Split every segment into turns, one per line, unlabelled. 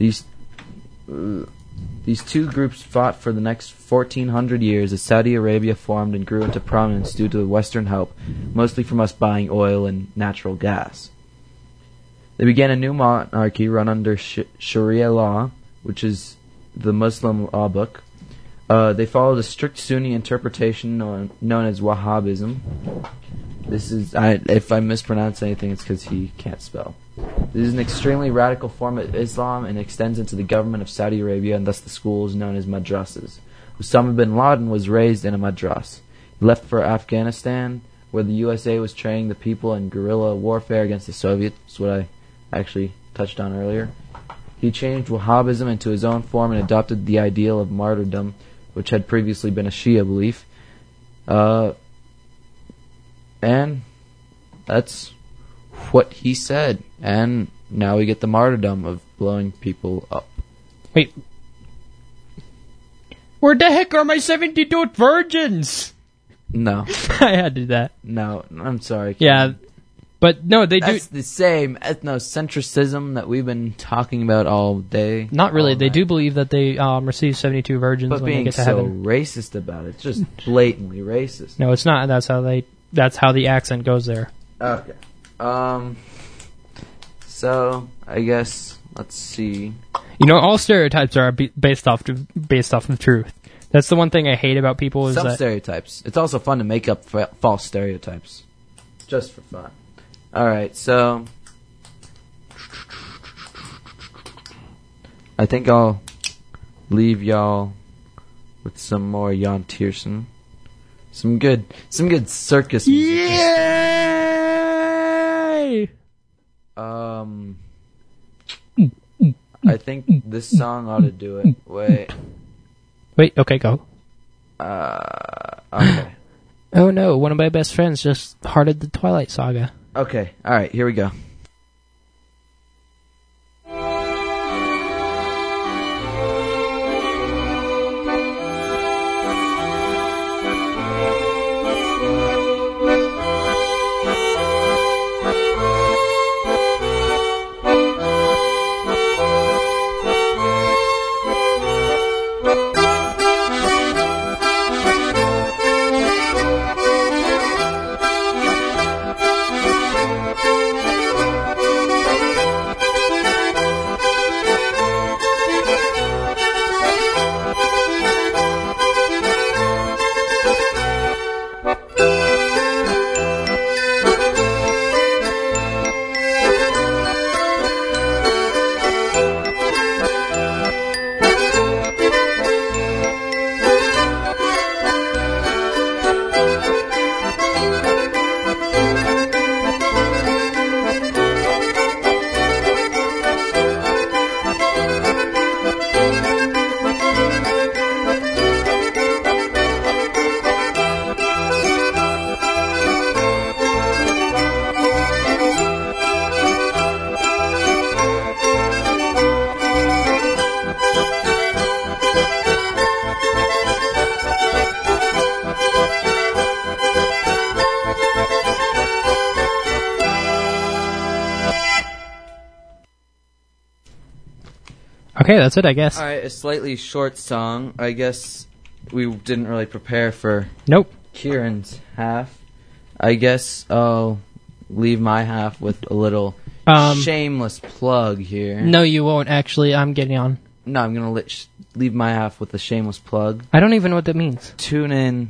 These two groups fought for the next 1,400 years as Saudi Arabia formed and grew into prominence due to Western help, mostly from us buying oil and natural gas. They began a new monarchy run under Sharia law, which is the Muslim law book. They followed a strict Sunni interpretation known as Wahhabism. This is, if I mispronounce anything, it's because he can't spell. This is an extremely radical form of Islam and extends into the government of Saudi Arabia and thus the schools known as madrasas. Osama bin Laden was raised in a madras. He left for Afghanistan, where the USA was training the people in guerrilla warfare against the Soviets. That's what I actually touched on earlier. He changed Wahhabism into his own form and adopted the ideal of martyrdom, which had previously been a Shia belief. And that's what he said. And now we get the martyrdom of blowing people up.
Wait. Where the heck are my 72 virgins?
No.
I had to do that.
No, I'm sorry.
Yeah. But no, they
That's the same ethnocentrism that we've been talking about all day.
Not really. They do believe that they receive 72 virgins
but
when they get to
heaven.
heaven.
But being so racist about it, it's just blatantly racist.
No, it's not. That's how the accent goes there.
Okay. So I guess let's see.
You know, all stereotypes are based off of truth. That's the one thing I hate about people is
some
that
stereotypes. It's also fun to make up false stereotypes, just for fun. All right, so I think I'll leave y'all with some more Jan Tiersen, some good circus music.
Yay!
I think this song ought to do it.
Wait. Okay, go.
Okay.
Oh no! One of my best friends just hearted the Twilight Saga.
Okay, alright, here we go.
Okay, that's it, I guess.
Alright, a slightly short song. I guess we didn't really prepare for Kieran's half. I guess I'll leave my half with a little shameless plug here.
No, you won't, actually. I'm getting on.
No, I'm going to leave my half with a shameless plug.
I don't even know what that means.
Tune in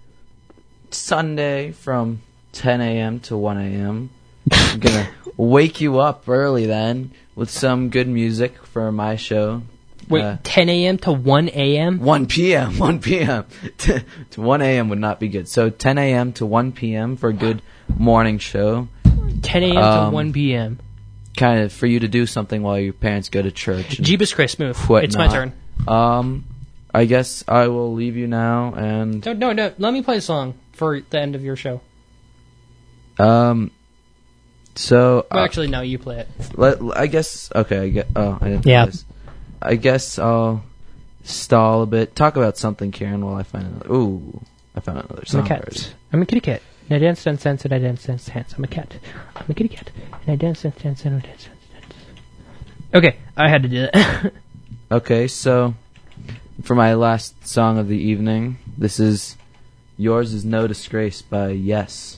Sunday from 10 a.m. to 1 a.m. I'm going to wake you up early then with some good music for my show.
Wait, 10 a.m. to 1 a.m.?
1 p.m. 1 p.m. to 1 a.m. would not be good. So 10 a.m. to 1 p.m. for a good morning show.
10 a.m. to 1 p.m.
Kind of for you to do something while your parents go to church.
Jeebus Christmas. It's my turn.
I guess I will leave you now and...
No. Let me play a song for the end of your show.
So...
well, actually, no, you play it.
I guess... Okay, I didn't
yeah.
play this. I guess I'll stall a bit. Talk about something, Karen, while I find another... Ooh, I found another song.
I'm a cat. I'm a kitty cat. And I dance, and I dance, I'm a cat. I'm a kitty cat. And I dance, and I dance. Okay, I had to do that.
Okay, so for my last song of the evening, this is Yours Is No Disgrace by Yes.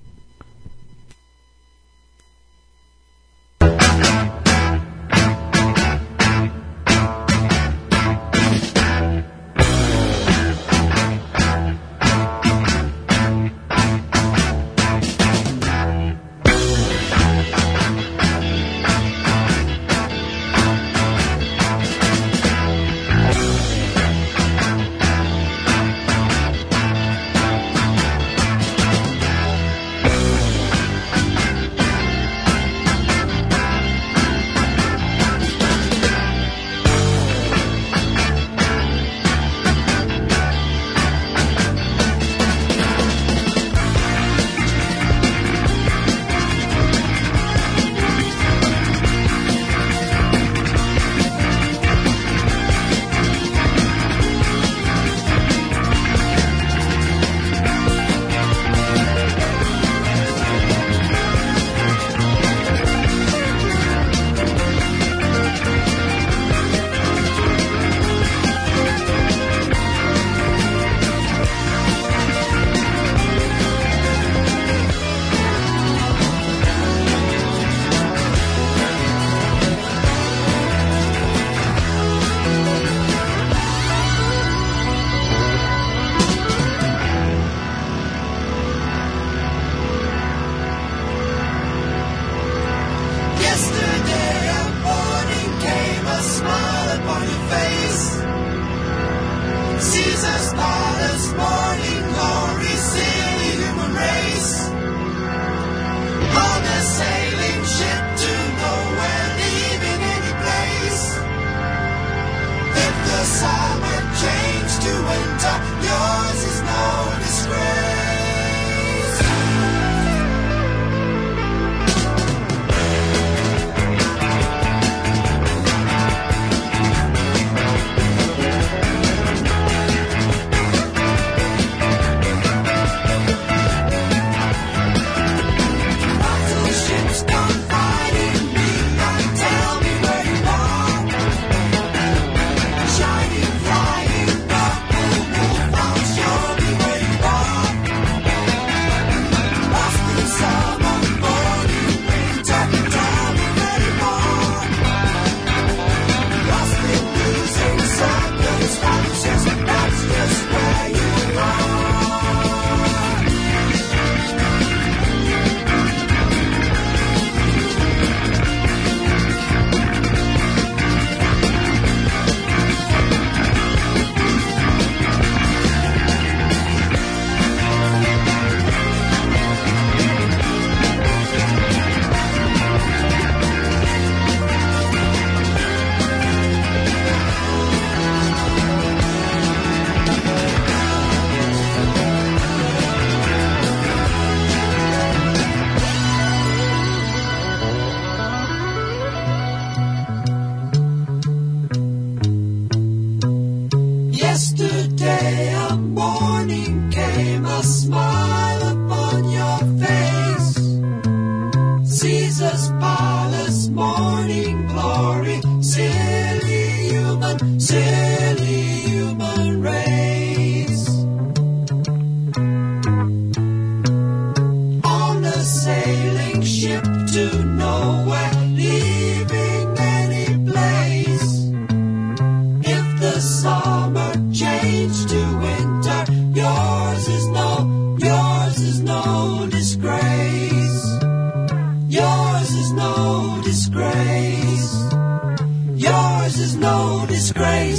Yesterday a morning came, a smile upon your face. Caesar's palace, morning glory, silly human race. On a sailing ship to nowhere, leaving any place. If the summer changed to winter, yours is no disgrace. Yours is no disgrace. Yours is no disgrace.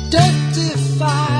Don't defy